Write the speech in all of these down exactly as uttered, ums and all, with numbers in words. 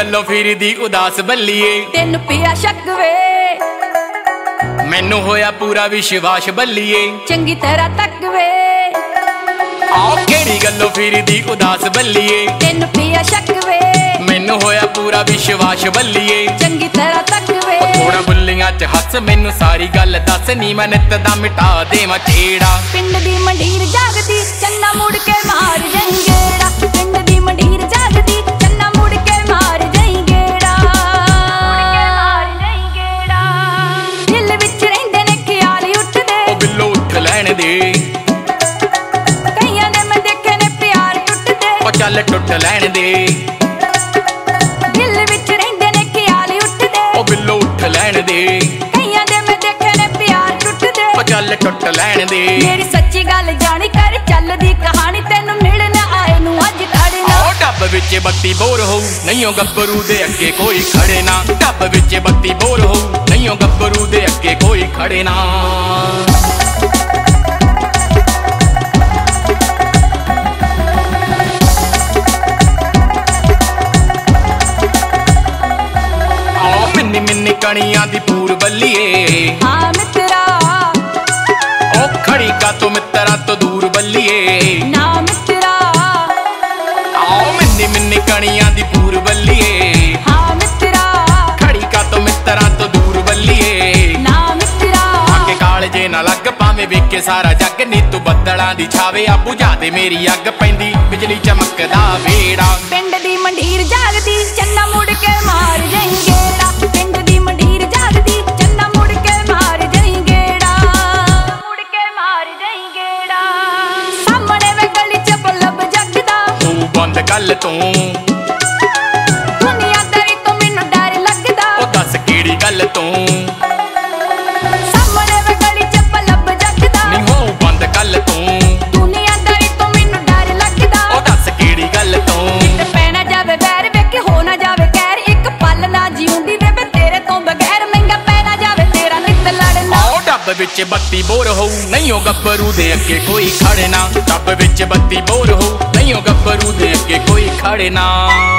गल्लों फिरदी उदास बल्लीए तेन पिया शक वे मैनू होया पूरा विश्वास बल्लीए चंगी तरह तक वे आओ केड़ी गल्लों फिरदी उदास बल्लीए तेन पिया शक वे मैनू होया पूरा विश्वास बल्लीए चंगी तरह तक वे थोड़ा बुल्लियां च हस मैनू सारी गल दस नी मैं नित दा मिटा देवां छेड़ा पिंड दी मंडीर जागदी चन्ना मुड़ के मार जाई गेड़ा पिंड दी मंडीर जागदी चन्ना मुड़ के मार जाई गेड़ा मुड़ के मार जाई गेड़ा दिल विच रहिंदे ने ख्याल उठदे ओ बिल्लो उठ लैण दे कईयां ने मैं देखे ने प्यार टुटदे ओ चल टुट लैण दे दिल विच रहिंदे ने ख्याल उठदे ओ बिल्लो उठ लैण दे कईयां दे मैं देखे ने प्यार टुटदे ओ चल टुट लैण दे मेरी सच्ची गल जानी कर चलदी कहानी तेनू मिलन आए नू अज खड़ना ओ डब विच बत्ती बोर हो नहीं हो गब्बरू दे अगे कोई खड़े ना डब विच बत्ती बोर हो नहीं हो गब्बरू दे अगे कोई खड़े ना मिन्नी मिन्नी कणियां दी पूर बल्लीए हाँ मित्रा ओ खड़ी का तो मित्रा तो दूर बल्लीए ना मित्रा आओ मिन्नी मिन्नी कणियां दी पूर बल्लीए हाँ मित्रा खड़ी का तो मित्रा तो दूर बल्लीए ना मित्रा आके काल जे ना लग पावे वेखे सारा जग नी तू बदलां दी छावे आ बुझा दे मेरी अग पैंदी बिजली चमकदा वेड़ा पिंड दी मंडीर जागदी चन्ना मुड़ के मार जाई गेड़ा पिंड दी मंडीर जागदी चन्ना मुड़ के मार जाई गेड़ा मुड़ के मार जाई गेड़ा सामने वे गली च बल्ब जगदा तू बंद गल तू दुनियादारी तो मैनू डर लगदा ओ दस केड़ी गल तू सामने वे गली च बल्ब जगदा नी हो बंद गल तू दुनियादारी तो मैनू डर लगदा ओ दस केड़ी गल तू किते पैना जावे वैर वेख हो ना जावे कैर एक पल ना जीउंदी वे मैं तेरे तो बगैर महंगा पैना जावे तेरा नित लड़ना आओ डब विच बत्ती बोर हो नहीं हो गब्बरू दे अगे कोई खड़े ना डब विच बत्ती बोर हो नहीं हो गब्बरू दे अगे कोई खड़े ना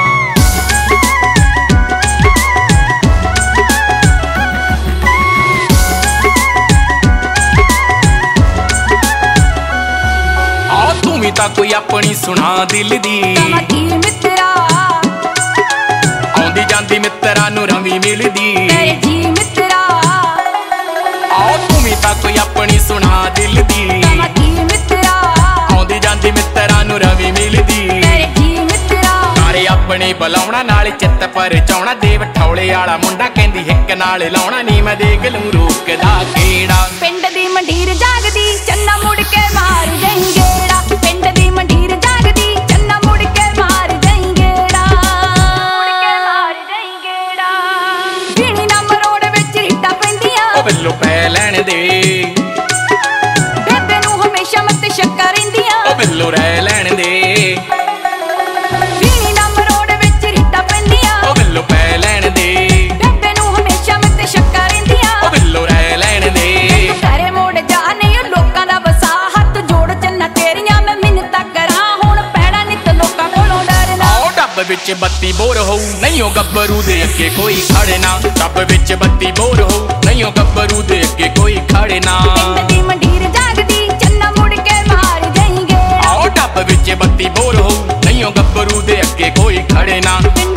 आओ तू भी तां कोई अपनी सुना दिल दी कमा की मित्रा आउंदी जांदी मित्रा नू रवी मिलदी तेरे जी मित्रा आओ तू भी तां कोई अपनी सुना दिल दी कमा की मित्रा आउंदी जांदी मित्रा नू रवी मिलदी तेरे जी मित्रा तारे अपने बुलाउणा नाल चित्त पर चाउणा देव ठौले वाला मुंडा कहंदी हिक नाल लाउणा नी मैं देख लूं रोकदा केड़ा पिंड दी मंडीर जागदी चन्ना मुड़ के मार जाई गेड़ा पिंड दी मंडीर जागदी चन्ना मुड़ के मार जाई गेड़ा मुड़ के मार जाई गेड़ा जीणी ना मरोड़ विच रीटा पैंदियां ओ बिल्लो पै लैण दे बेबे नू हमेशा मत शक्का रहिंदियां ओ बिल्लो रह लैण दे जीणी ना मरोड़ विच रीटा पैंदियां ओ बिल्लो पै लैण दे बेबे नू हमेशा मत शक्का रहिंदियां ओ बिल्लो रह लैण दे करे मोड़ जा नहीं लोकां दा वसा हत्थ जोड़ चन्ना तेरियां मैं मिन्नतां करां हुण पैणा नित लोकां कोलों डरना आओ डब विच बत्ती बोर हो नहीं हो गब्बरू दे अगे कोई खड़े ना डब विच बत्ती बोर हो नहीं हो गब्बरू दे अगे कोई खड़े ना पिंड दी मंडीर जागदी चन्ना मुड़ के मार जाई गेड़ा आओ डब विच बत्ती बोर हो नहीं हो गब्बरू दे अगे कोई खड़े ना पिंड